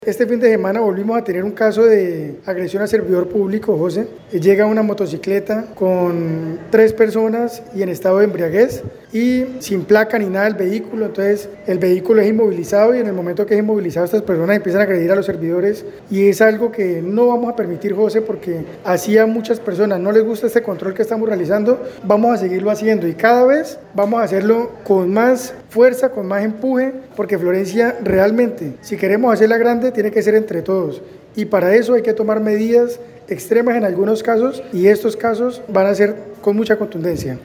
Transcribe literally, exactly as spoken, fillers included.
Este fin de semana volvimos a tener un caso de agresión a servidor público, José. Llega una motocicleta con tres personas y en estado de embriaguez y sin placa ni nada del vehículo. Entonces el vehículo es inmovilizado y en el momento que es inmovilizado estas personas empiezan a agredir a los servidores y es algo que no vamos a permitir, José, porque así a muchas personas no les gusta este control que estamos realizando. Vamos a seguirlo haciendo y cada vez vamos a hacerlo con más fuerza, con más empuje, porque Florencia realmente, si queremos hacerla grande, tiene que ser entre todos y para eso hay que tomar medidas extremas en algunos casos y estos casos van a ser con mucha contundencia.